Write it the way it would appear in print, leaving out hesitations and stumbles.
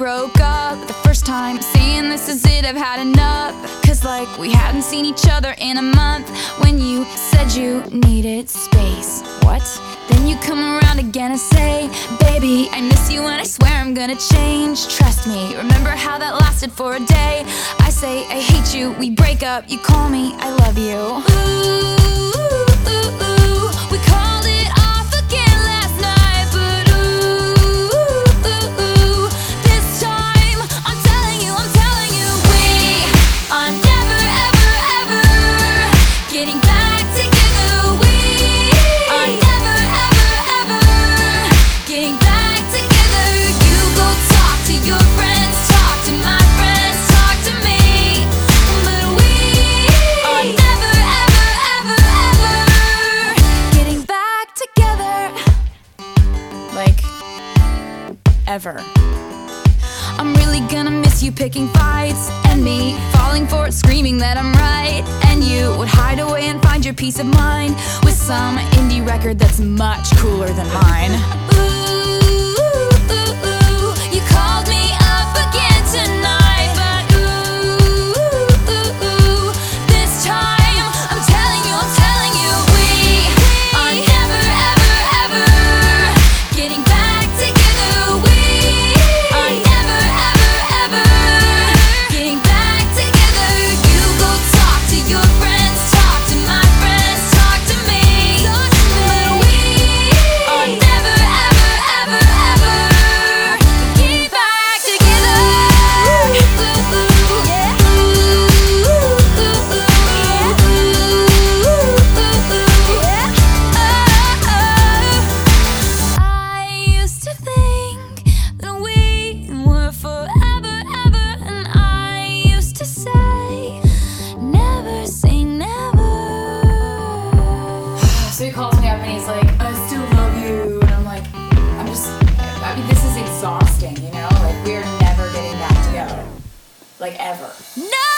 broke up the first time, saying this is it, I've had enough. Cause like we hadn't seen each other in a month. When you said you needed space, what? Then you come around again and say, baby, I miss you and I swear I'm gonna change. Trust me, remember how that lasted for a day? I say I hate you, we break up, you call me I love you. Ooh, we called it off again last night, but ooh, this time I'm telling you, we are never ever ever getting back together. We are never ever ever getting back together. You go talk to your friends, talk to my friends, talk to me, but we are never ever ever ever getting back together. Like, ever. I'm really gonna miss you picking fights, and me falling for it, screaming that I'm right. And you would hide away and find your peace of mind with some indie record that's much cooler than mine. Ooh, you called me up again tonight, but ooh, this time I'm telling you, we are never ever ever getting back together. We are never ever ever getting back together. You go talk to your friends, talk to my friends, talk to me, but we are never ever ever ever getting back together. I used to think that we were forever, ever, and I used to say, never say never. So he calls me up and he's like, I still love you. And I'm like, I mean, this is exhausting, you know? Like, we're never getting back together. Like, ever. No!